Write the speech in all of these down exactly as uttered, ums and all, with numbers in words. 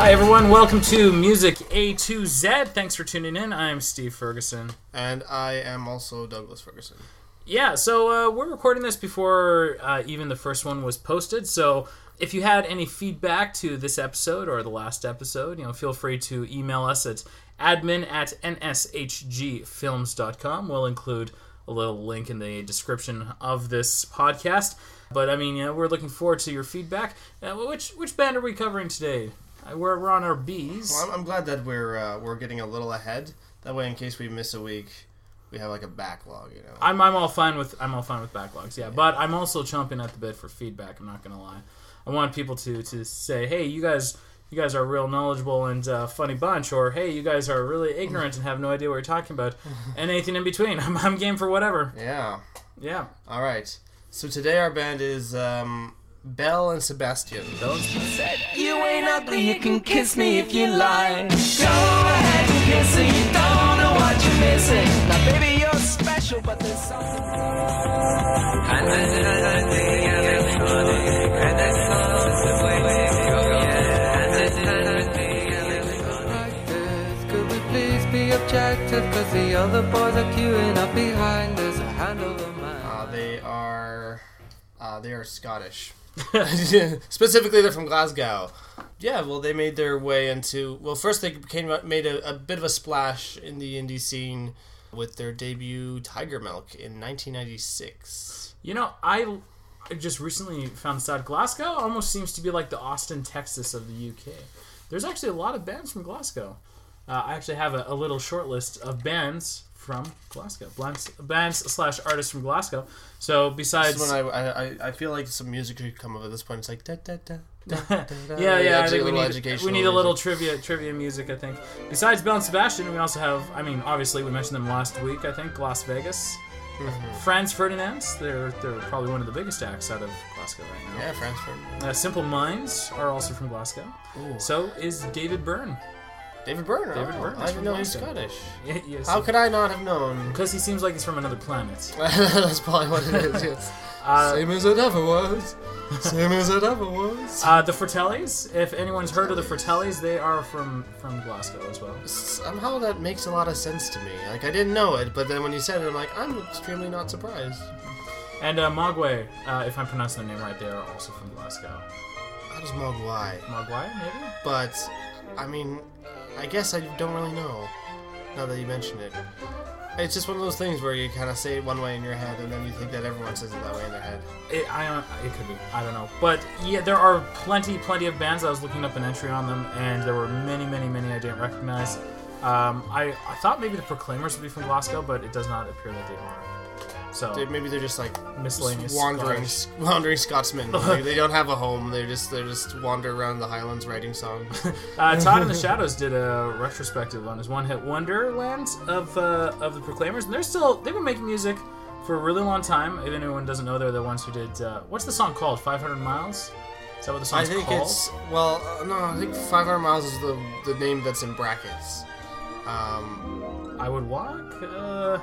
Hi everyone, welcome to Music A to Z. Thanks for tuning in. I'm Steve Ferguson. And I am also Douglas Ferguson. Yeah, so uh, we're recording this before uh, even the first one was posted, so if you had any feedback to this episode or the last episode, you know, feel free to email us at admin at n s h g films dot com. We'll include a little link in the description of this podcast. But, I mean, you know, we're looking forward to your feedback. Uh, which which band are we covering today? Uh, we're, we're on our B's. Well, I'm, I'm glad that we're uh, we're getting a little ahead. That way, in case we miss a week, we have like a backlog, you know. I'm I'm all fine with I'm all fine with backlogs, yeah. yeah. But I'm also chomping at the bit for feedback. I'm not gonna lie. I want people to, to say, hey, you guys you guys are a real knowledgeable and uh, funny bunch, or hey, you guys are really ignorant and have no idea what you're talking about, and anything in between. I'm I'm game for whatever. Yeah. Yeah. All right. So today our band is um, Belle and Sebastian. Belle and Sebastian. You ain't ugly, you can kiss me if you like. Go ahead and kiss it, you don't know what you're missing. Now baby, you're special, but there's something. Could we please be objective, cause the other boys are queuing up behind us. Handle the man. Uh, they are uh, they are Scottish. Specifically, they're from Glasgow. Yeah, well, they made their way into... Well, first they came made a, a bit of a splash in the indie scene with their debut Tiger Milk in nineteen ninety-six. You know, I just recently found this out. Glasgow almost seems to be like the Austin, Texas of the U K. There's actually a lot of bands from Glasgow. Uh, I actually have a, a little short list of bands from Glasgow. Bands, bands slash artists from Glasgow. So besides... This is when I, I, I feel like some music could come up at this point. It's like... Da, da, da, da, da, da. yeah, yeah, I think we need, need, we need a little trivia trivia music, I think. Besides Belle and Sebastian, we also have... I mean, obviously, we mentioned them last week, I think. Las Vegas. Mm-hmm. Franz Ferdinand. They're, they're probably one of the biggest acts out of Glasgow right now. Yeah, Franz Ferdinand. Uh, Simple Minds are also from Glasgow. Ooh. So is David Byrne. David Byrne? David oh, Byrne. I didn't know he's Scottish. Yeah, yes. How could I not have known? Because he seems like he's from another planet. That's probably what it is, yes. Uh, Same as it ever was. Same as it ever was. Uh, the Fratellis. If anyone's heard of the Fratellis, they are from, from Glasgow as well. Somehow that makes a lot of sense to me. Like, I didn't know it, but then when you said it, I'm like, I'm extremely not surprised. And uh, Mogwai, uh, if I'm pronouncing their name right, they are also from Glasgow. How does Mogwai? Mogwai, maybe? But, I mean, I guess I don't really know, now that you mention it. It's just one of those things where you kind of say it one way in your head, and then you think that everyone says it that way in their head. It, I don't, it could be. I don't know. But, yeah, there are plenty, plenty of bands. I was looking up an entry on them, and there were many, many, many I didn't recognize. Um, I, I thought maybe the Proclaimers would be from Glasgow, but it does not appear that they are. So they, maybe they're just like miscellaneous wandering, Scottish. wandering Scotsmen. Like, they don't have a home. They just they just wander around the Highlands writing songs. uh, Todd in the Shadows did a retrospective on his one-hit wonderland of uh, of the Proclaimers, and they're still they've been making music for a really long time. If anyone doesn't know, they're the ones who did uh, what's the song called? five hundred miles. Is that what the song's I think called? it's well, uh, no, I think five hundred miles is the the name that's in brackets. Um, I Would Walk. Uh...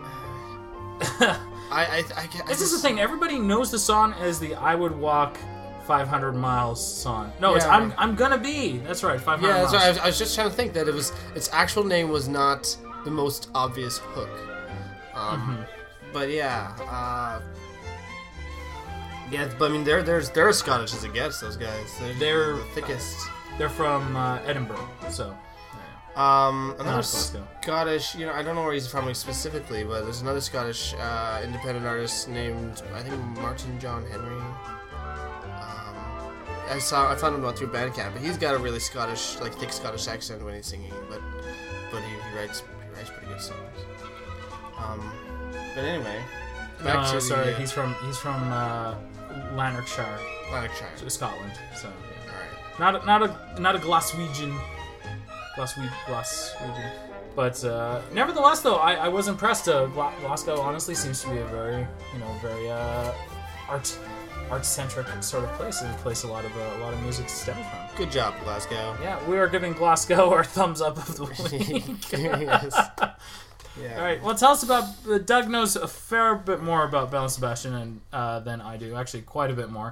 I, I, I, I This just, is the thing. Everybody knows the song as the "I Would Walk five hundred miles" song. No, Yeah. it's "I'm I'm Gonna Be." That's right, five hundred Yeah, that's miles. right. I was, I was just trying to think that it was its actual name was not the most obvious hook. Um, Mm-hmm. But yeah, uh, yeah. But I mean, they're they're they're as Scottish as it gets. Those guys. They're, They're- the thickest. They're from uh, Edinburgh, so. Um, another Glasgow. Scottish, you know, I don't know where he's from specifically, but there's another Scottish uh, independent artist named, I think, Martin John Henry. Um, I saw, I found him out through Bandcamp, but he's got a really Scottish, like thick Scottish accent when he's singing, but but he, he writes he writes pretty good songs. Um, but anyway, back No, to sorry, the, uh, he's from he's from uh, Lanarkshire, Lanarkshire. so Scotland. So yeah. All right. not a, not a not a Glaswegian, Glaswe Glaswegian. But uh, nevertheless, though, I, I was impressed. Uh, Gla- Glasgow honestly seems to be a very you know very uh, art art centric sort of place. It's a place a lot of uh, a lot of music stems from. Good job, Glasgow. Yeah, we are giving Glasgow our thumbs up of the week. Yes. Yeah. All right. Well, tell us about. Uh, Doug knows a fair bit more about Belle and Sebastian and, uh, than I do. Actually, quite a bit more.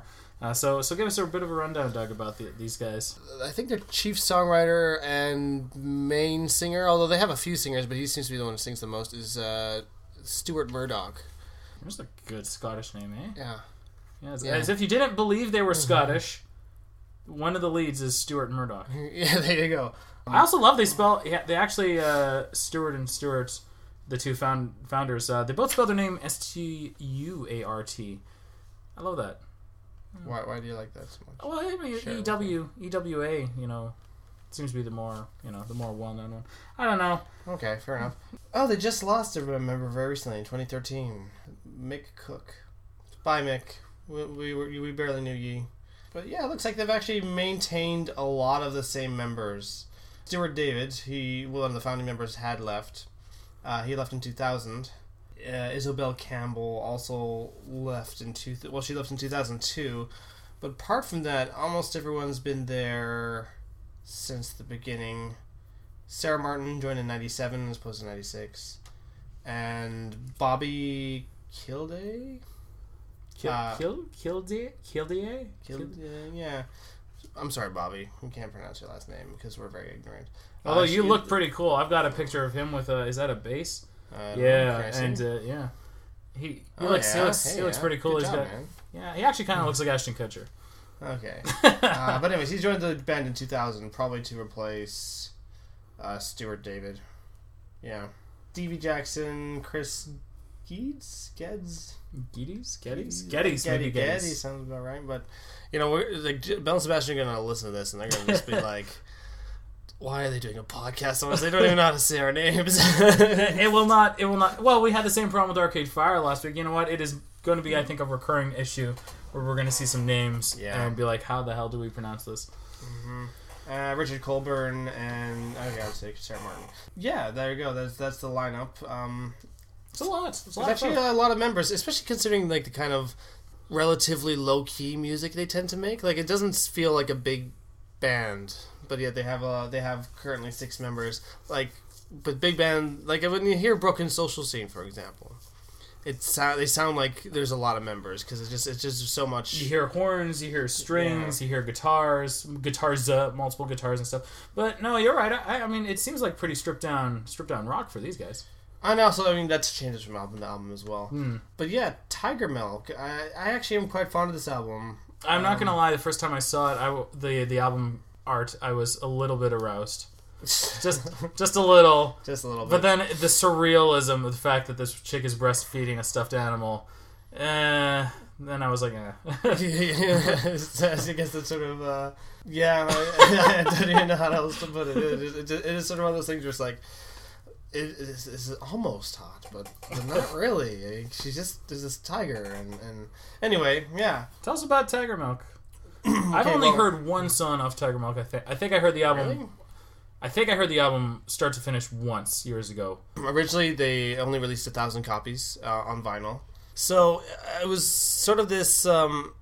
Uh, so so give us a bit of a rundown, Doug, about the, these guys. I think their chief songwriter and main singer, although they have a few singers, but he seems to be the one who sings the most, is uh, Stuart Murdoch. There's a good Scottish name, eh? Yeah. Yeah, as, Yeah. as if you didn't believe they were Scottish, one of the leads is Stuart Murdoch. Yeah, there you go. I also love they spell, yeah, they actually, uh, Stuart and Stuart, the two found, founders, uh, they both spell their name S T U A R T. I love that. Why, why do you like that so much? Well, I mean, Sure, E W, E W A, you know, seems to be the more, you know, the more well-known one. I don't know. Okay, fair enough. Oh, they just lost a member very recently in twenty thirteen. Mick Cook. Bye, Mick. We, we, we we barely knew ye. But yeah, it looks like they've actually maintained a lot of the same members. Stuart David, he one of the founding members, had left. Uh, he left in two thousand. Uh, Isobel Campbell also left in two. Th- well, she left in two thousand two. But apart from that, almost everyone's been there since the beginning. Sarah Martin joined in ninety-seven as opposed to ninety-six. And Bobby Kilday? Kill, Uh, kill, Kildee? Kildee? Kilday, yeah. I'm sorry, Bobby. We can't pronounce your last name because we're very ignorant. Although Uh, you she- look pretty cool. I've got a picture of him with a, is that a bass? Uh, Yeah, can I see? and uh, yeah. He he Oh, looks he yeah? looks Hey, he looks yeah. pretty cool. Good He's job, got man. yeah. He actually kind of looks like Ashton Kutcher. Okay. uh, but anyways, he joined the band in two thousand, probably to replace uh, Stuart David. Yeah. Stevie Jackson, Chris Geeds? Geds? Geddes, Geddes, Geddes, Getty, maybe Getty Geddes. sounds about right. But, you know, we're, like, Bell and Sebastian are going to listen to this and they're going to just be like, why are they doing a podcast on us? They don't even know how to say our names. It will not. It will not. Well, we had the same problem with Arcade Fire last week. You know what? It is going to be, I think, a recurring issue where we're going to see some names Yeah. and be like, how the hell do we pronounce this? Uh, Richard Colburn and I gotta say Sarah Martin. Yeah, there you go. That's that's the lineup. Um, It's a lot. It's a there's lot. Of actually stuff. a lot of members, especially considering like the kind of relatively low key music they tend to make. Like it doesn't feel like a big band, but yet they have a they have currently six members. Like, but big band like when you hear Broken Social Scene, for example, it sound they sound like there's a lot of members because it's just it's just so much. You hear horns, you hear strings, you hear guitars, guitars, uh, multiple guitars and stuff. But no, you're right. I, I mean, it seems like pretty stripped down, stripped down rock for these guys. And also, I mean, that changes from album to album as well. Hmm. But yeah, Tiger Milk. I, I actually am quite fond of this album. I'm not gonna lie. The first time I saw it, I w- the the album art, I was a little bit aroused, just just a little. Just a little bit. But then the surrealism of the fact that this chick is breastfeeding a stuffed animal, eh, then I was like, eh. I guess that's sort of, uh, yeah, I, I don't even know how else to put it. It, it, it, it is sort of one of those things where it's like, it is it's almost hot, but, but not really. She's just, there's this tiger, and, and anyway, yeah. Tell us about Tiger Milk. I've Okay, only well- heard one song off Tiger Milk. I think I think I heard the album. Really? I think I heard the album start to finish once years ago. Originally, they only released a thousand copies uh, on vinyl. So uh, it was sort of this, um,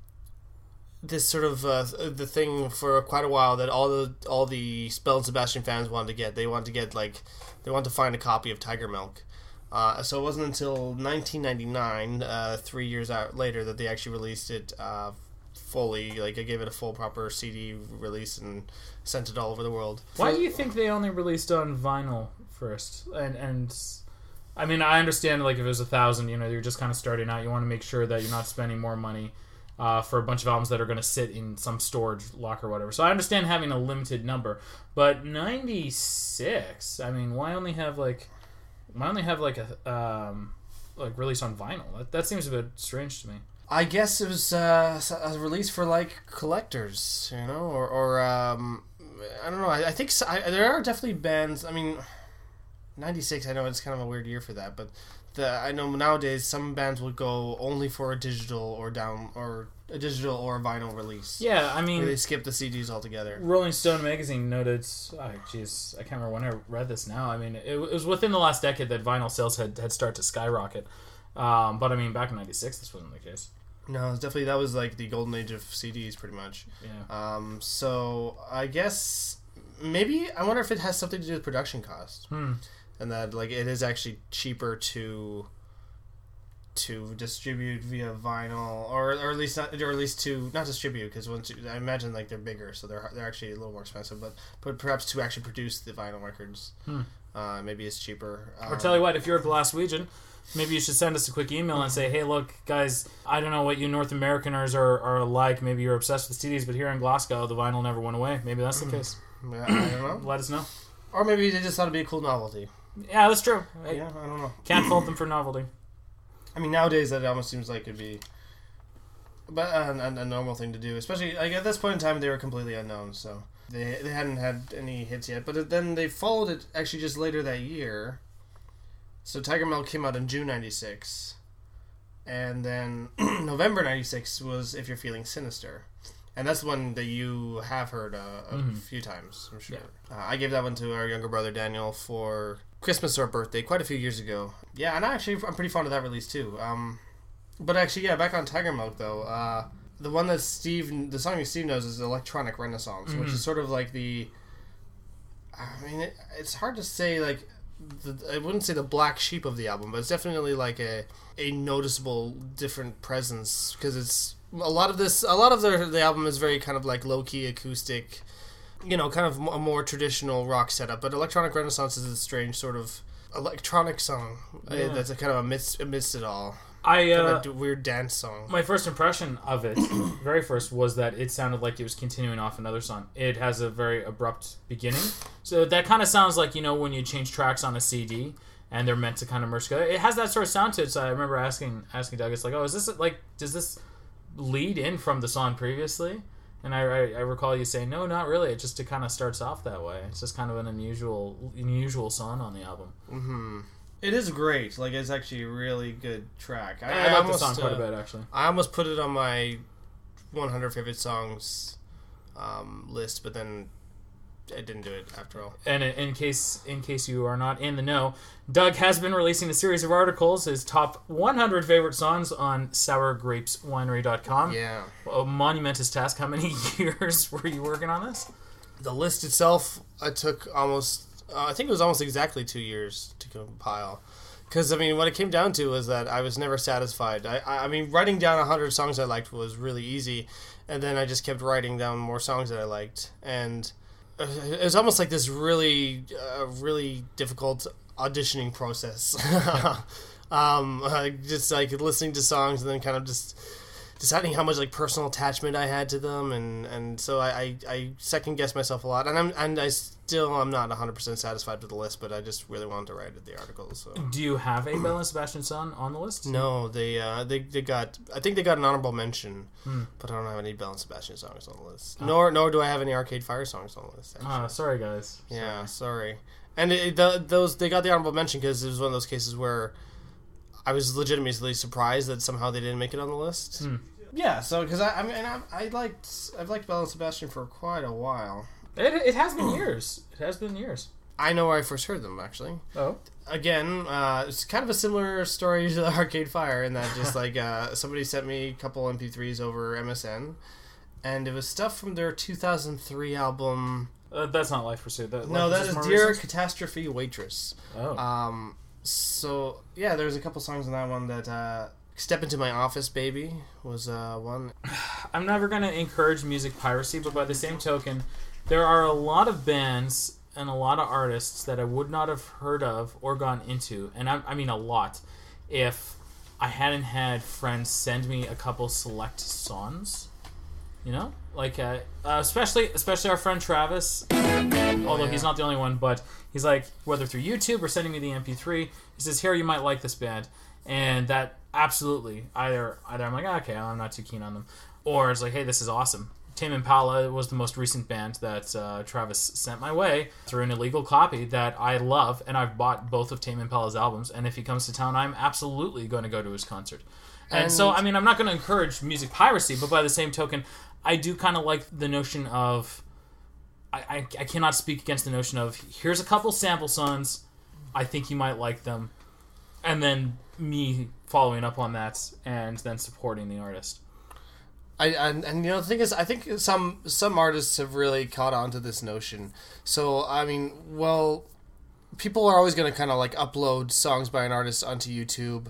this sort of uh, the thing for quite a while that all the all the Bell and Sebastian fans wanted to get. They wanted to get like they wanted to find a copy of Tiger Milk. Uh, so it wasn't until nineteen ninety-nine, uh, three years out later, that they actually released it uh, fully. Like I gave it a full proper C D release and sent it all over the world. Why do you think they only released on vinyl first? And and I mean, I understand like if it was a thousand, you know, you're just kind of starting out. You want to make sure that you're not spending more money uh, for a bunch of albums that are going to sit in some storage locker or whatever. So I understand having a limited number, but ninety-six. I mean, why only have like why only have like a um, like release on vinyl? That, that seems a bit strange to me. I guess it was uh, a release for like collectors, you know, or, or um, I don't know. I, I think so, I, there are definitely bands. I mean, ninety-six. I know it's kind of a weird year for that, but the I know nowadays some bands would go only for a digital or down or a digital or a vinyl release. Yeah, I mean, Where they skip the C Ds altogether. Rolling Stone magazine noted, oh, jeez, I can't remember when I read this now. I mean, it, it was within the last decade that vinyl sales had, had started to skyrocket. Um, but I mean, back in ninety-six, this wasn't the case. No, it's definitely that was like the golden age of C Ds, pretty much. Yeah. Um, so I guess maybe I wonder if it has something to do with production cost, Hmm. and that like it is actually cheaper to to distribute via vinyl, or or at least not, or at least to not distribute, because once you, I imagine like they're bigger, so they're they're actually a little more expensive, but but perhaps to actually produce the vinyl records, hmm. uh, maybe it's cheaper. Or um, tell you what, if you're a Glaswegian, maybe you should send us a quick email and say, hey, look, guys, I don't know what you North Americaners are, are like. Maybe you're obsessed with C Ds, but here in Glasgow, the vinyl never went away. Maybe that's the case. Yeah, I don't know. Let us know. Or maybe they just thought it'd be a cool novelty. Yeah, that's true. Yeah, I don't know. Can't fault them for novelty. I mean, nowadays that almost seems like it'd be but a, a, a normal thing to do. Especially, like, at this point in time, they were completely unknown, so they they hadn't had any hits yet. But then they followed it actually just later that year. So Tiger Milk came out in June ninety-six. And then November ninety-six was If You're Feeling Sinister. And that's one that you have heard uh, a mm-hmm. few times, I'm sure. Yeah. Uh, I gave that one to our younger brother Daniel for Christmas or birthday quite a few years ago. Yeah, and I actually, I'm pretty fond of that release too. Um, but actually, yeah, back on Tiger Milk though, uh, the one that Steve, the song that Steve knows is Electronic Renaissance, mm-hmm. which is sort of like the, I mean, it, it's hard to say, like, the, I wouldn't say the black sheep of the album, but it's definitely like a, a noticeable different presence, because it's, a lot of this, a lot of the, the album is very kind of like low-key acoustic, you know, kind of a more traditional rock setup, but Electronic Renaissance is a strange sort of electronic song yeah. that's a kind of amidst, amidst it all. I uh, kind of a weird dance song. My first impression of it, very first, was that it sounded like it was continuing off another song. It has a very abrupt beginning, so that kind of sounds like, you know, when you change tracks on a C D and they're meant to kind of merge together. It has that sort of sound to it. So I remember asking asking Doug, it's like, oh, is this like, does this lead in from the song previously? And I, I, I recall you saying, no, not really. It just it kind of starts off that way. It's just kind of an unusual unusual song on the album. Mm-hmm. It is great. Like, it's actually a really good track. I, I, I like almost, the song quite uh, a bit, actually. I almost put it on my one hundred favorite songs um, list, but then I didn't do it after all. And in case in case you are not in the know, Doug has been releasing a series of articles, his top one hundred favorite songs on sour grapes winery dot com. Yeah. A monumentous task. How many years were you working on this? The list itself, I took almost, uh, I think it was almost exactly two years to compile. Because, I mean, what it came down to was that I was never satisfied. I, I mean, writing down one hundred songs I liked was really easy, and then I just kept writing down more songs that I liked. And it was almost like this really, uh, really difficult auditioning process. um, uh, just like listening to songs and then kind of just deciding how much like personal attachment I had to them, and, and so I, I, I second guessed myself a lot, and I'm and I still I'm not one hundred percent satisfied with the list, but I just really wanted to write the article. So, do you have a Belle and Sebastian song on the list? No, they uh, they they got I think they got an honorable mention, hmm. but I don't have any Belle and Sebastian songs on the list. Oh. Nor nor do I have any Arcade Fire songs on the list. Ah, oh, sorry guys. Yeah, sorry. sorry. And it, the, those they got the honorable mention because it was one of those cases where I was legitimately surprised that somehow they didn't make it on the list. Hmm. Yeah, so because I, I mean I, I liked I've liked Belle and Sebastian for quite a while. It it has been years. It has been years. I know where I first heard them actually. Oh. Again, uh, it's kind of a similar story to the Arcade Fire in that just like uh, somebody sent me a couple M P threes over M S N, and it was stuff from their two thousand three album. Uh, that's not Life Pursuit. That, no, Life that is Dear recent? Catastrophe Waitress. Oh. Um. So yeah, there's a couple songs in that one that. Uh, Step Into My Office, Baby was uh, one. I'm never going to encourage music piracy, but by the same token, there are a lot of bands and a lot of artists that I would not have heard of or gone into, and I, I mean a lot, if I hadn't had friends send me a couple select songs. You know? Like, uh, uh, especially especially our friend Travis, although oh, yeah. he's not the only one, but he's like, whether through YouTube or sending me the M P three, he says, here, you might like this band. And that absolutely either either I'm like, oh, okay, I'm not too keen on them, or it's like, hey, this is awesome. Tame Impala was the most recent band that uh, Travis sent my way through an illegal copy that I love, and I've bought both of Tame Impala's albums, and if he comes to town, I'm absolutely going to go to his concert. And, and so, I mean, I'm not going to encourage music piracy, but by the same token, I do kind of like the notion of, I, I, I cannot speak against the notion of, here's a couple sample songs, I think you might like them, and then me following up on that and then supporting the artist. I and, and you know the thing is, I think some some artists have really caught on to this notion. So I mean, well, people are always going to kind of like upload songs by an artist onto YouTube,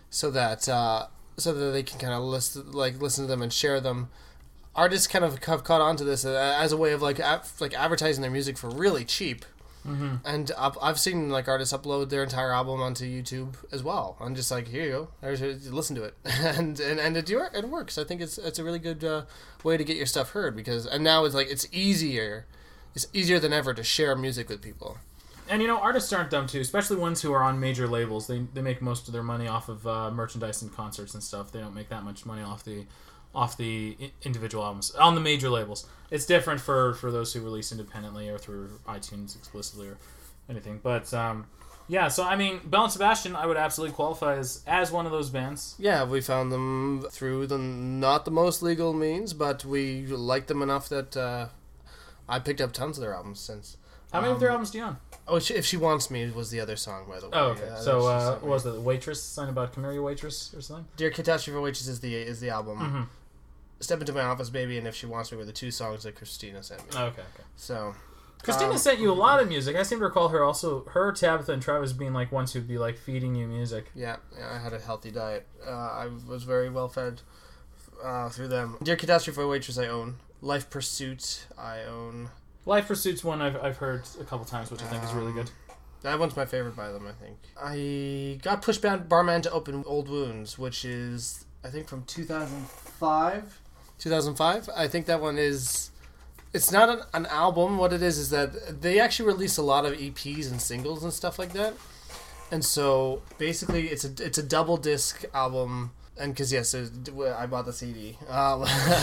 so that uh, so that they can kind of listen, like listen to them and share them. Artists kind of have caught on to this as a way of like av- like advertising their music for really cheap. Mm-hmm. And I've, I've seen like artists upload their entire album onto YouTube as well. I'm just like, here you go, There's, listen to it, and and and it, it works. I think it's it's a really good uh, way to get your stuff heard because and now it's like it's easier, it's easier than ever to share music with people. And you know, artists aren't dumb too, especially ones who are on major labels. They they make most of their money off of uh, merchandise and concerts and stuff. They don't make that much money off the off the individual albums on the major labels. It's different for, for those who release independently or through iTunes explicitly or anything. But um, yeah, so I mean, Belle and Sebastian, I would absolutely qualify as as one of those bands. Yeah, we found them through the not the most legal means, but we liked them enough that uh, I picked up tons of their albums since. How many um, of their albums do you own? Oh, If She Wants Me was the other song, by the way. Oh, okay. Yeah, so, uh, what was it, The Waitress? Something about Camellia Waitress or something? Dear Catastrophe Waitress is the is the album. Mm-hmm. Step Into My Office, Baby, and If She Wants Me were the two songs that Christina sent me. Okay, okay. So, Christina um, sent you a lot of music. I seem to recall her also, her, Tabitha, and Travis being like ones who'd be like feeding you music. Yeah, yeah I had a healthy diet. Uh, I was very well fed uh, through them. Dear Catastrophe Waitress, I own. Life Pursuit, I own. Life Pursuit's one I've I've heard a couple times, which I think um, is really good. That one's my favorite by them, I think. I got Push Barman to Open Old Wounds, which is, I think, from two thousand five. two thousand five? I think that one is... It's not an, an album. What it is is that they actually release a lot of E Ps and singles and stuff like that. And so, basically, it's a it's a double disc album. And because, yes, I bought the C D. Um,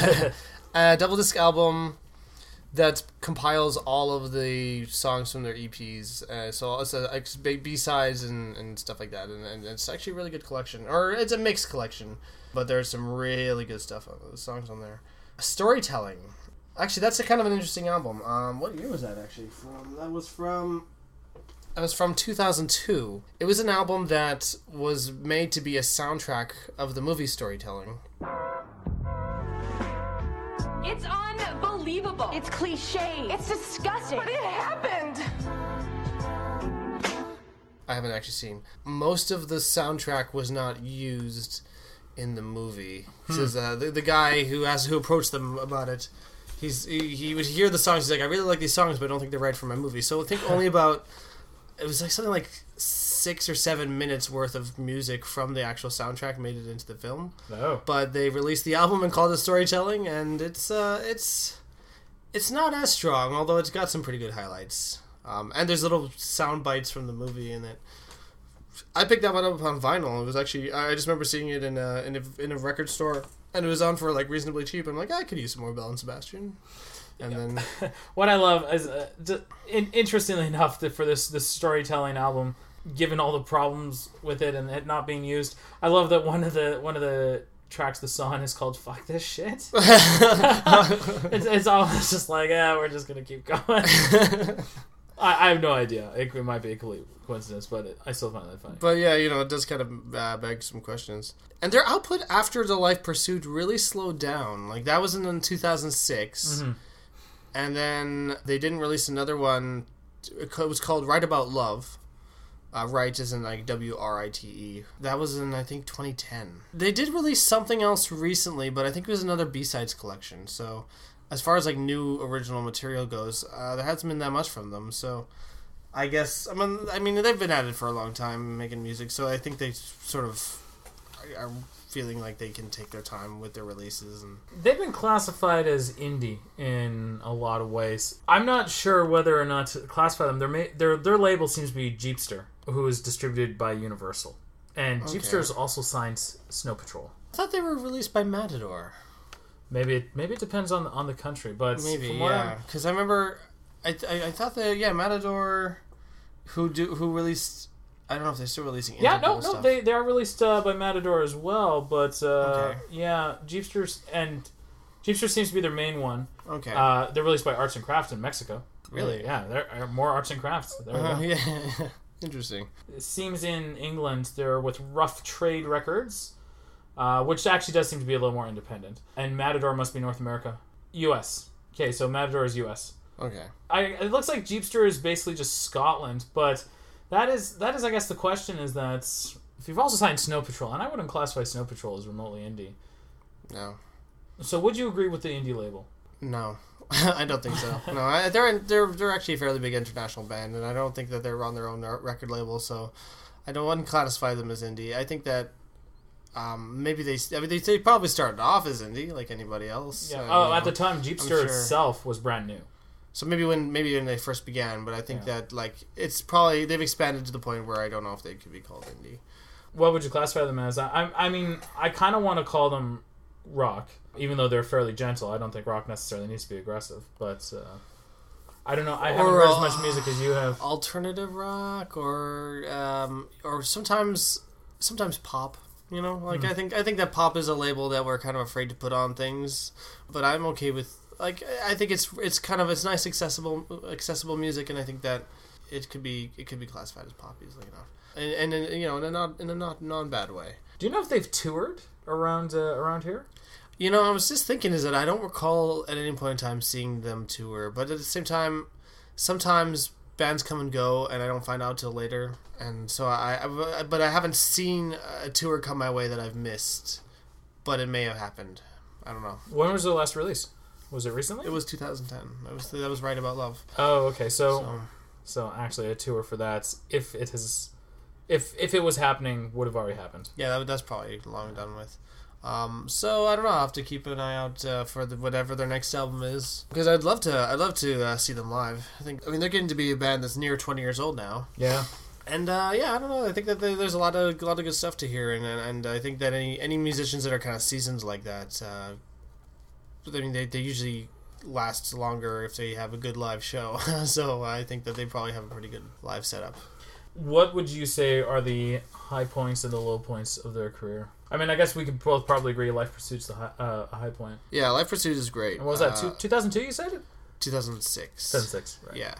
a double disc album that compiles all of the songs from their E Ps. Uh, so it's a, it's B-sides and, and stuff like that. And, and it's actually a really good collection. Or it's a mixed collection. But there's some really good stuff on the songs on there. Storytelling. Actually, that's a kind of an interesting album. Um, what year was that actually from? That was from... That was from two thousand two. It was an album that was made to be a soundtrack of the movie Storytelling. It's unbelievable. It's cliche. It's disgusting. But it happened. I haven't actually seen. Most of the soundtrack was not used in the movie. Hmm. Says uh, the, the guy who asked who approached them about it. He's he, he would hear the songs. He's like, I really like these songs, but I don't think they're right for my movie. So I think only about it was like something like six or seven minutes worth of music from the actual soundtrack made it into the film. Oh. But they released the album and called it Storytelling, and it's uh, it's it's not as strong, although it's got some pretty good highlights. Um, and there's little sound bites from the movie in it. I picked that one up on vinyl. It was actually I just remember seeing it in a in a, in a record store, and it was on for like reasonably cheap. I'm like, I could use some more Belle and Sebastian. And yeah. then what I love is, uh, just, in, interestingly enough, that for this this Storytelling album, given all the problems with it and it not being used, I love that one of the one of the tracks the song is called "Fuck This Shit." it's, it's almost just like, yeah, we're just gonna keep going. I, I have no idea. It, it might be a complete coincidence, but it, I still find that funny. But yeah, you know, it does kind of uh, beg some questions. And their output after The Life Pursuit really slowed down. Like, that was in two thousand six. Mm-hmm. And then they didn't release another one. It was called Write About Love. Uh, Write is in like W R I T E. That was in, I think, twenty ten. They did release something else recently, but I think it was another B-sides collection. So as far as like new original material goes, uh, there hasn't been that much from them. So I guess, I mean, I mean, they've been at it for a long time making music. So I think they sort of are feeling like they can take their time with their releases. And they've been classified as indie in a lot of ways. I'm not sure whether or not to classify them. Their ma- their their label seems to be Jeepster, who is distributed by Universal, and okay. Jeepster has also signed Snow Patrol. I thought they were released by Matador. Maybe it maybe it depends on on the country, but maybe yeah. Because I remember, I, I I thought that yeah Matador, who do who released. I don't know if they're still releasing. Yeah, no, no, stuff. they they are released uh, by Matador as well, but uh, okay. yeah, Jeepsters and Jeepster seems to be their main one. Okay, uh, they're released by Arts and Crafts in Mexico. Really? Yeah, there are more Arts and Crafts. There uh, we go. Yeah, interesting. It seems in England they're with Rough Trade Records, uh, which actually does seem to be a little more independent. And Matador must be North America, U S. Okay, so Matador is U S. Okay. I it looks like Jeepster is basically just Scotland, but. That is, that is, I guess, the question is that You've also signed Snow Patrol, and I wouldn't classify Snow Patrol as remotely indie. No. So would you agree with the indie label? No. I don't think so. No, I, they're they're they're actually a fairly big international band, and I don't think that they're on their own record label, so I don't want to classify them as indie. I think that um, maybe they I mean they, they probably started off as indie like anybody else. Yeah. Uh, oh, you at know. the time, Jeepster sure. itself was brand new. So maybe when maybe when they first began, but I think Yeah. that like it's probably they've expanded to the point where I don't know if they could be called indie. What would you classify them as? I, I mean, I kind of want to call them rock, even though they're fairly gentle. I don't think rock necessarily needs to be aggressive, but uh, I don't know. I haven't Or, heard as uh, much music as you have. Alternative rock, or um, or sometimes sometimes pop. You know, like Hmm. I think I think that pop is a label that we're kind of afraid to put on things, but I'm okay with like I think it's it's kind of it's nice accessible accessible music, and I think that it could be it could be classified as pop easily enough, and and, and you know in a not in a not non bad way. Do you know if they've toured around uh, around here? You know, I was just thinking is that I don't recall at any point in time seeing them tour, but at the same time, sometimes bands come and go, and I don't find out till later, and so I, I but I haven't seen a tour come my way that I've missed, but it may have happened. I don't know. When was the last release? Was it recently? It was two thousand ten. That was that was Right About Love. Oh, okay. So, So so actually, a tour for that, if it has, if if it was happening, would have already happened. yeah, that, that's probably long done with. Um, so I don't know. I'll have to keep an eye out uh, for the, whatever their next album is, because I'd love to. I'd love to uh, see them live. I think. I mean, they're getting to be a band that's near twenty years old now, Yeah. and uh, yeah, I don't know. I think that there- there's a lot of a lot of good stuff to hear, and and, and I think that any any musicians that are kind of seasoned like that, uh, I mean, they they usually last longer if they have a good live show. So I think that they probably have a pretty good live setup. What would you say are the high points and the low points of their career? I mean, I guess we could both probably agree Life Pursuit's the high, uh, a high point. Yeah, Life Pursuit is great. And what was that, Uh, two, two thousand two you said? two thousand six. two thousand six, right. Yeah.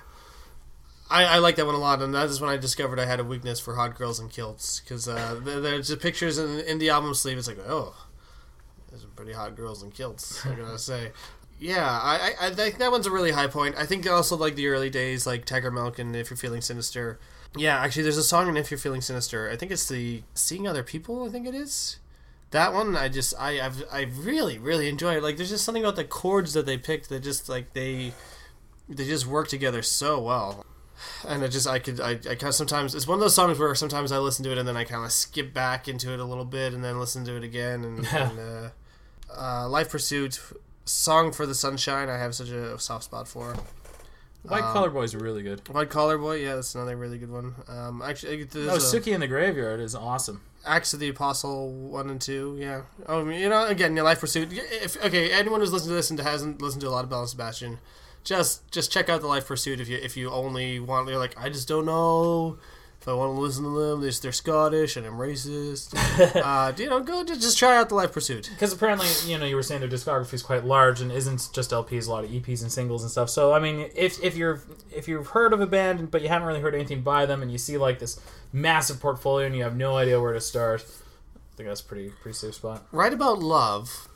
I, I like that one a lot, and that is when I discovered I had a weakness for hot girls in kilts, because uh, there- there's the pictures in, in the album sleeve. It's like, oh, there's some pretty hot girls in kilts, I gotta say. Yeah, I, I, I think that one's a really high point. I think also like the early days, like Tiger Milk and If You're Feeling Sinister. Yeah, actually, there's a song in If You're Feeling Sinister. I think it's the Seeing Other People, I think it is. That one, I just, I, I've, I really, really enjoy it. Like, there's just something about the chords that they picked that just, like, they, they just work together so well. And it just, I could, I, I kind of sometimes, it's one of those songs where sometimes I listen to it and then I kind of skip back into it a little bit and then listen to it again. And, and uh, uh, Life Pursuit, Song for the Sunshine, I have such a soft spot for. White Um, Collar Boys are really good. White Collar Boy, yeah, that's another really good one. Um, actually, there's Oh, a- Suki in the Graveyard is awesome. Acts of the Apostle one and two, yeah. Oh, I mean, you know, again, your Life Pursuit. If okay, anyone who's listened to this and hasn't listened to a lot of Belle and Sebastian, just just check out the Life Pursuit if you if you only want. You're like, I just don't know if I want to listen to them. They're, they're Scottish and I'm racist. uh, you know, go just, just try out the Life Pursuit. Because apparently, you know, you were saying their discography is quite large and isn't just L Ps, a lot of E Ps and singles and stuff. So, I mean, if if you're if you've heard of a band but you haven't really heard anything by them, and you see like this massive portfolio and you have no idea where to start, I think that's a pretty pretty safe spot. Right About Love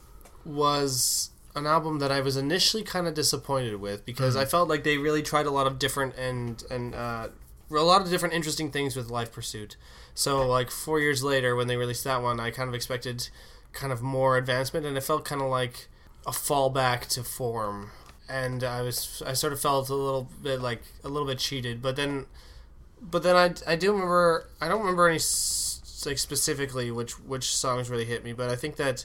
was an album that I was initially kind of disappointed with because Mm-hmm. I felt like they really tried a lot of different and and uh, a lot of different interesting things with Life Pursuit. So like four years later when they released that one, I kind of expected kind of more advancement, and it felt kind of like a fallback to form. And I was I sort of felt a little bit like a little bit cheated, but then but then I, I do remember I don't remember any s- like specifically which which songs really hit me, but I think that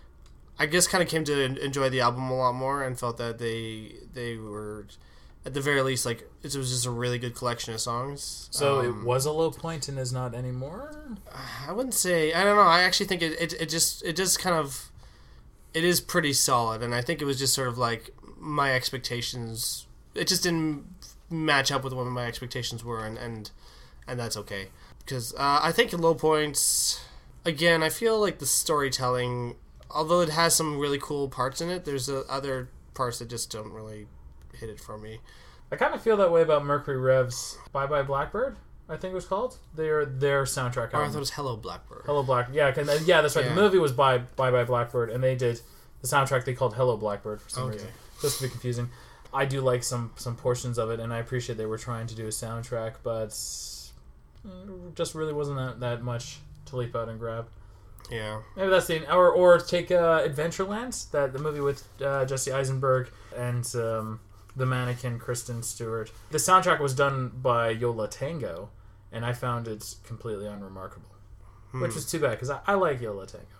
I just kind of came to en- enjoy the album a lot more and felt that they they were at the very least like it was just a really good collection of songs. So Um, it was a low point and is not anymore? I wouldn't say I don't know. I actually think it, it it just it just kind of it is pretty solid, and I think it was just sort of like my expectations. It just didn't match up with what my expectations were, and and, and that's okay because uh, I think low points. Again, I feel like the storytelling, although it has some really cool parts in it, there's uh, other parts that just don't really hit it for me. I kind of feel that way about Mercury Rev's Bye Bye Blackbird, I think it was called. Their their soundtrack Or I album. thought it was Hello Blackbird. Hello Black. Yeah, 'cause- yeah, that's right. Yeah. The movie was Bye Bye Bye Blackbird, and they did the soundtrack they called Hello Blackbird for some Okay. reason. Just to be confusing. I do like some some portions of it, and I appreciate they were trying to do a soundtrack, but mm, just really wasn't that, that much to leap out and grab. Yeah. Maybe that's the or or take uh, Adventureland, that the movie with uh, Jesse Eisenberg and um, the mannequin Kristen Stewart. The soundtrack was done by Yo La Tengo, and I found it completely unremarkable, hmm. which is too bad because I, I like Yo La Tengo.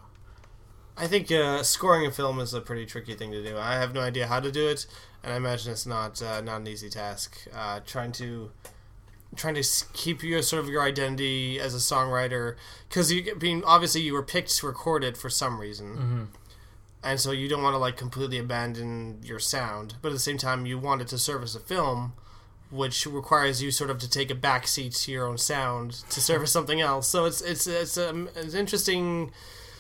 I think uh, scoring a film is a pretty tricky thing to do. I have no idea how to do it, and I imagine it's not uh, not an easy task. Uh, trying to. Trying to keep your sort of your identity as a songwriter, because you being obviously you were picked to record it for some reason, mm-hmm. and so you don't want to like completely abandon your sound, but at the same time you want it to service a film, which requires you sort of to take a backseat to your own sound to service something else. So it's it's it's um, it's interesting.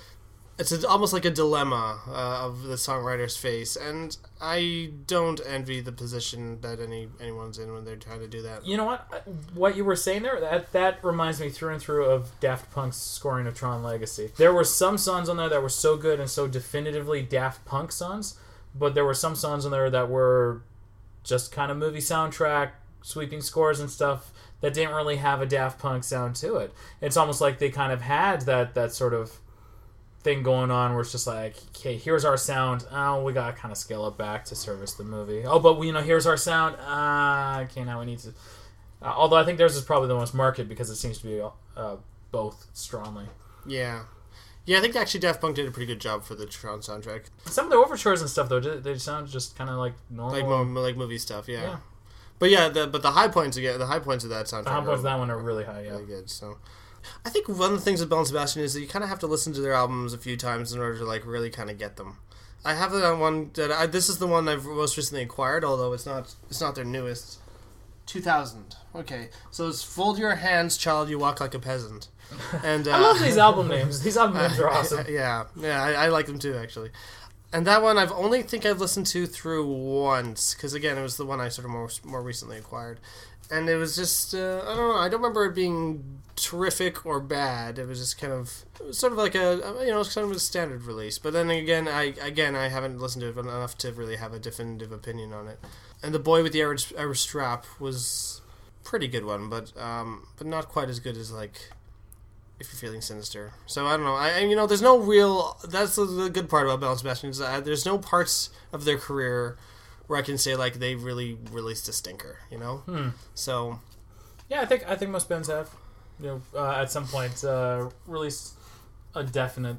It's a, almost like a dilemma uh, of the songwriter's face, and I don't envy the position that any anyone's in when they're trying to do that. You know what? What you were saying there, that that reminds me through and through of Daft Punk's scoring of Tron Legacy. There were some songs on there that were so good and so definitively Daft Punk songs, but there were some songs on there that were just kind of movie soundtrack, sweeping scores and stuff that didn't really have a Daft Punk sound to it. It's almost like they kind of had that that sort of thing going on where it's just like, okay, here's our sound. Oh, we gotta kind of scale it back to service the movie. Oh, but we, you know, here's our sound. Ah, uh, okay, now we need to. Uh, although I think theirs is probably the most marked because it seems to be uh, both strongly. Yeah, yeah. I think actually Daft Punk did a pretty good job for the Tron soundtrack. Some of the overtures and stuff though, they sound just kind of like normal, like mo- like movie stuff. Yeah. yeah. But yeah, the, but the high points again, the high points of that soundtrack. The high points of that one are really high. Yeah, really good. So. I think one of the things with Belle and Sebastian is that you kind of have to listen to their albums a few times in order to like really kind of get them. I have that one that I, this is the one I've most recently acquired, although it's not it's not their newest. two thousand. Okay, so it's Fold Your Hands, Child, You Walk Like a Peasant. And uh, I love these album names. These album names are awesome. Yeah, yeah, I, I like them too actually. And that one I've only think I've listened to through once because again it was the one I sort of more more recently acquired. And it was just, uh, I don't know, I don't remember it being terrific or bad. It was just kind of, it was sort of like a, you know, it's kind of a standard release. But then again, I again, I haven't listened to it enough to really have a definitive opinion on it. And The Boy with the Irish, Irish Strap was a pretty good one, but um, but not quite as good as, like, If You're Feeling Sinister. So I don't know, I, you know, there's no real, that's the good part about Belle and Sebastian, is that there's no parts of their career where I can say like they really released a stinker, you know. Hmm. So, yeah, I think I think most bands have, you know, uh, at some point uh, released a definite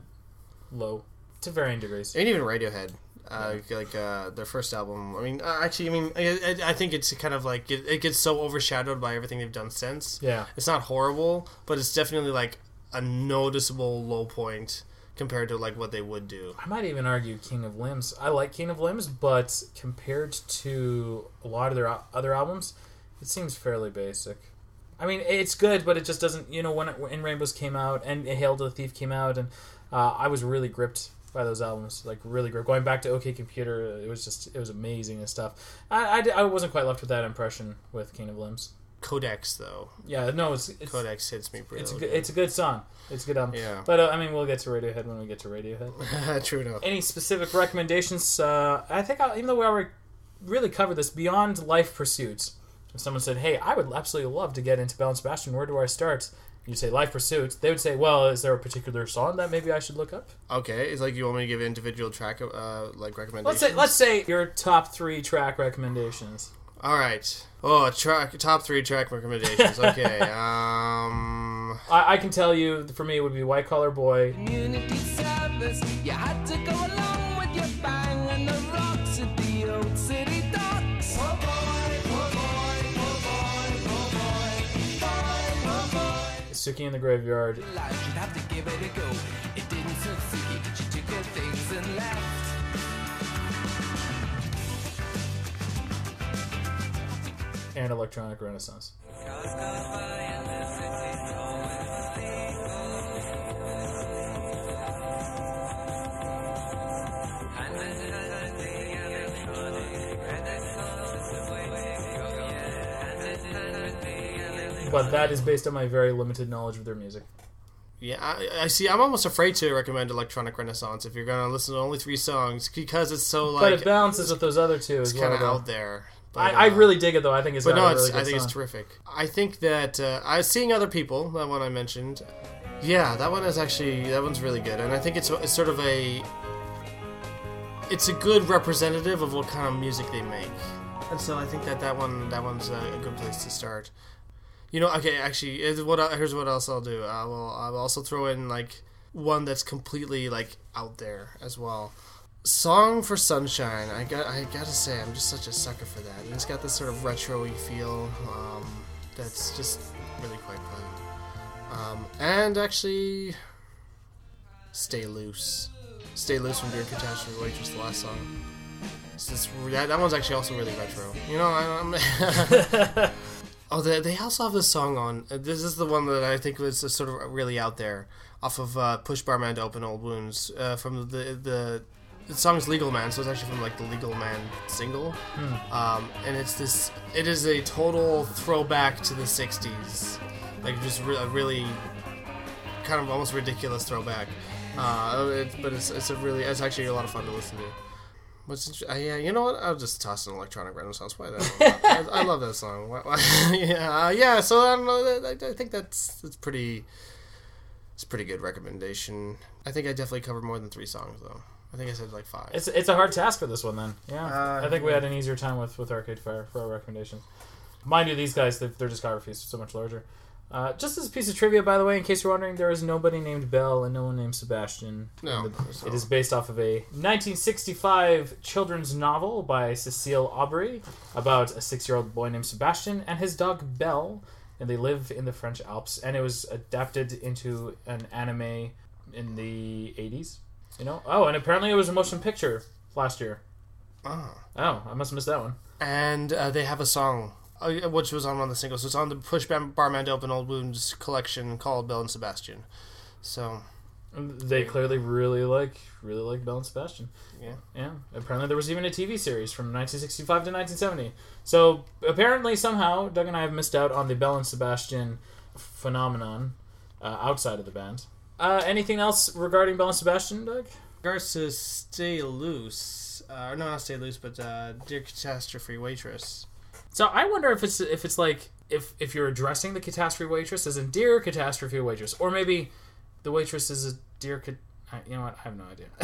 low to varying degrees. And even Radiohead, uh, yeah. like uh, their first album. I mean, uh, actually, I mean, I, I think it's kind of like it, it gets so overshadowed by everything they've done since. Yeah, it's not horrible, but it's definitely like a noticeable low point compared to like what they would do. I might even argue King of Limbs. I like King of Limbs, but compared to a lot of their other albums, it seems fairly basic. I mean, it's good, but it just doesn't, you know, when, it, when In Rainbows came out and Hail to the Thief came out, and uh, I was really gripped by those albums, like really gripped. Going back to OK Computer, it was just, it was amazing and stuff. I, I, I wasn't quite left with that impression with King of Limbs. Codex, though. Yeah, no, it's, it's Codex hits me pretty. It's a good, it's a good song. It's a good album. Yeah. But uh, I mean, we'll get to Radiohead when we get to Radiohead. True enough. Any specific recommendations? Uh, I think I'll, even though we already really covered this, beyond life pursuits. If someone said, "Hey, I would absolutely love to get into Belle and Sebastian. Where do I start?" You say life pursuits. They would say, "Well, is there a particular song that maybe I should look up?" Okay, it's like you want me to give individual track uh, like recommendations. Let's say let's say your top three track recommendations. All right. Oh, track top three track recommendations. Okay. um, I, I can tell you, for me, it would be White Collar Boy. Community service. You had to go along with your bang and the rocks at the old city docks. Oh boy, oh boy, oh boy, oh boy, boy, oh boy. Suki in the Graveyard. You'd have to give it a go. It didn't succeed. She took her things and left. And Electronic Renaissance. But that is based on my very limited knowledge of their music. Yeah, I, I see. I'm almost afraid to recommend Electronic Renaissance if you're going to listen to only three songs because it's so like. But it balances with those other two as well. It's kind of out there. But, I, I really dig it though. I think it's. But no, a it's, really good I think song. It's terrific. I think that uh, I was seeing other people. That one I mentioned, Yeah, that one is actually that one's really good, and I think it's it's sort of a it's a good representative of what kind of music they make, and so I think that that one that one's a, a good place to start. You know, okay, actually, is what I- here's what else I'll do. I will I will also throw in like one that's completely like out there as well. Song for Sunshine. I got I gotta say, I'm just such a sucker for that, and it's got this sort of retro-y feel um, that's just really quite fun. Um, and actually, Stay Loose. Stay Loose from Dear Catastrophe Waitress, the last song. It's this, that, that one's actually also really retro. You know, I, I'm... oh, they, they also have this song on. uh, This is the one that I think was sort of really out there, off of uh, Push Barman to Open Old Wounds, uh, from the, the... The song's Legal Man, so it's actually from like the Legal Man single. Hmm. Um, and it's this... It is a total throwback to the sixties. Like, just re- a really kind of almost ridiculous throwback. Uh, it, but it's it's a really it's actually a lot of fun to listen to. What's inter- uh, yeah, you know what? I'll just toss an Electronic Renaissance. Why that? I, I love that song. Why, why? yeah, uh, yeah. So I don't know. I, I think that's that's pretty. It's a pretty good recommendation. I think I definitely covered more than three songs though. I think I said like five. It's it's a hard task for this one then. Yeah, Uh, I think we had an easier time with, with Arcade Fire for our recommendations. Mind you, these guys, their discography is so much larger. Uh, just as a piece of trivia, by the way, in case you're wondering, there is nobody named Belle and no one named Sebastian. No, And there's it no. is based off of a nineteen sixty-five children's novel by Cecile Aubry about a six-year-old boy named Sebastian and his dog Belle, and they live in the French Alps. And it was adapted into an anime in the eighties. You know? Oh, and apparently it was a motion picture last year. Oh. Oh, I must have missed that one. And uh, they have a song, uh, which was on one of the singles. So it's on the Push Barman to Open Old Wounds collection called Belle and Sebastian. So They clearly really like really like Belle and Sebastian. yeah. Yeah. Apparently there was even a T V series from nineteen sixty-five to nineteen seventy. So apparently somehow Doug and I have missed out on the Belle and Sebastian phenomenon uh, outside of the band. Uh, anything else regarding Belle and Sebastian, Doug? In regards to Stay Loose, uh, no, not Stay Loose, but uh, Dear Catastrophe Waitress. So I wonder if it's if it's like if if you're addressing the catastrophe waitress as in dear catastrophe waitress, or maybe the waitress is a dear. Ca- you know what? I have no idea.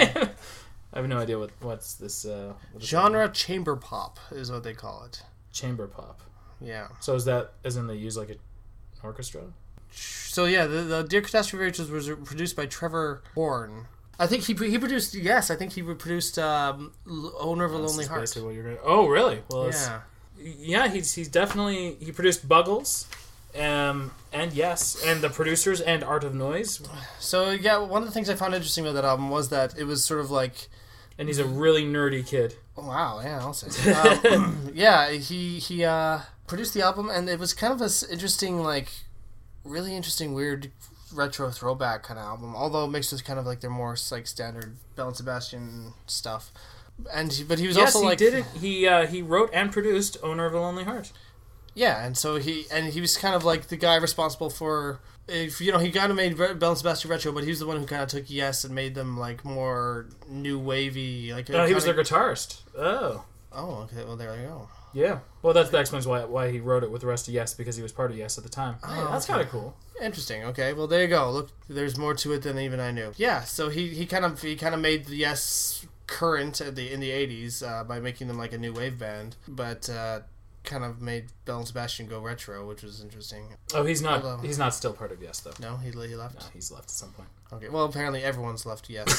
I have no idea what what's this uh, what is Genre chamber pop is what they call it. that? Chamber pop. Yeah. So is that as in they use like an orchestra? So yeah, the, the Dear Catastrophe Waitress was produced by Trevor Horn. I think he he produced. Yes, I think he produced um, Owner of a Lonely That's Heart. basically what you're gonna. Oh really? Well, it's- Yeah. yeah. He's he's definitely he produced Buggles, um, and yes, and the producers and Art of Noise, So yeah, one of the things I found interesting about that album was that it was sort of like. and he's a really nerdy kid. Oh, wow, yeah, I'll say. Um, yeah, he he uh, produced the album, and it was kind of this interesting, like, really interesting, weird retro throwback kind of album. Although mixed with kind of like their more like standard Belle and Sebastian stuff. And he- but he was Yes, also he like did it. He uh, he wrote and produced Owner of a Lonely Heart. yeah, and so he and he was kind of like the guy responsible for. If you know, he kind of made Belle and Sebastian retro, but he was the one who kind of took Yes and made them like more new wavy. Like Oh, he was their kinda- guitarist. Oh. Oh, okay. Well, there you go. Yeah. Well, that, that explains why why he wrote it with the rest of Yes, because he was part of Yes at the time. Oh, Hey, that's okay. kind of cool. Interesting. Okay. Well, there you go. Look, there's more to it than even I knew. Yeah. So he, he kind of he kind of made the Yes current at the in the eighties uh, by making them like a new wave band, but uh, kind of made Belle and Sebastian go retro, which was interesting. Oh, he's not Hello. he's not still part of Yes though. No, he he left. No, he's left at some point. Okay. Well, apparently everyone's left Yes.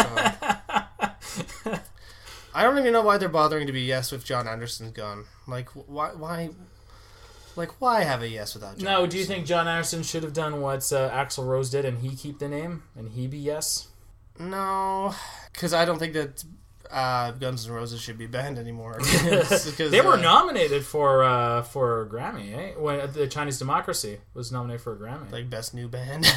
So. I don't even know why they're bothering to be Yes if John Anderson's gone. Like, why why. Like, why have a Yes without John No, Anderson? do you think John Anderson should have done what uh, Axl Rose did and he keep the name and he be Yes? No, because I don't think that uh, Guns N' Roses should be banned anymore. Because, They were uh, nominated for uh, for a Grammy, eh? When the Chinese Democracy was nominated for a Grammy. like best new band.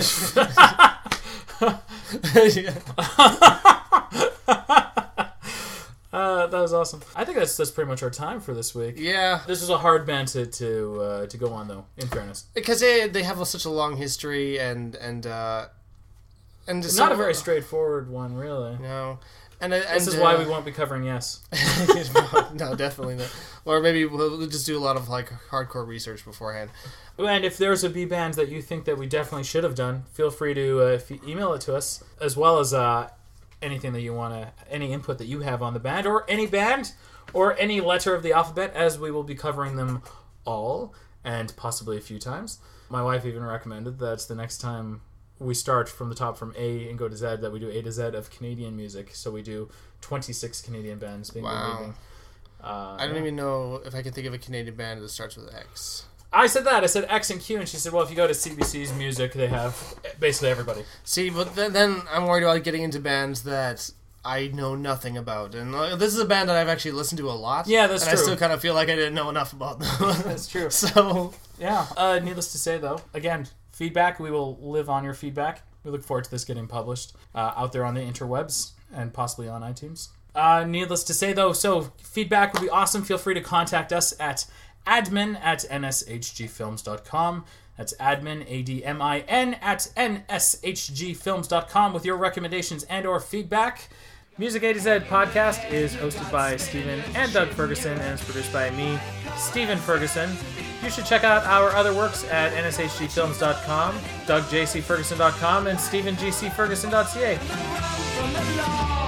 Uh, that was awesome. I think that's that's pretty much our time for this week. yeah, This was a hard band to to uh, to go on, though. In fairness, because they they have a, such a long history and and uh, and it's sort not a of very straightforward one, really. No, And, and This is uh, why we won't be covering Yes. no, definitely not. Or maybe we'll just do a lot of like hardcore research beforehand. And if there's a B band that you think that we definitely should have done, feel free to uh, if you email it to us, as well as uh, anything that you want to, any input that you have on the band, or any band, or any letter of the alphabet, as we will be covering them all, and possibly a few times. My wife even recommended that the next time we start from the top from A and go to Z, that we do A to Z of Canadian music. So we do twenty-six Canadian bands being Wow. leading. Uh, I don't yeah. even know if I can think of a Canadian band that starts with X. I said that. I said X and Q, and she said, well, if you go to C B C's music, they have basically everybody. See, but then, then I'm worried about getting into bands that I know nothing about. And uh, this is a band that I've actually listened to a lot. Yeah, that's and true. I still kind of feel like I didn't know enough about them. That's true. So, Yeah. Uh, needless to say, though, again, feedback. We will live on your feedback. We look forward to this getting published uh, out there on the interwebs and possibly on iTunes. Uh, needless to say, though, so feedback would be awesome. Feel free to contact us at admin at n s h g films dot com. That's admin, A D M I N, at n s h g films dot com with your recommendations and or feedback. Music A to Z podcast is hosted by Stephen and Doug Ferguson and is produced by me, Stephen Ferguson. You should check out our other works at n s h g films dot com, doug j c ferguson dot com, and stephen g c ferguson dot c a. From the law.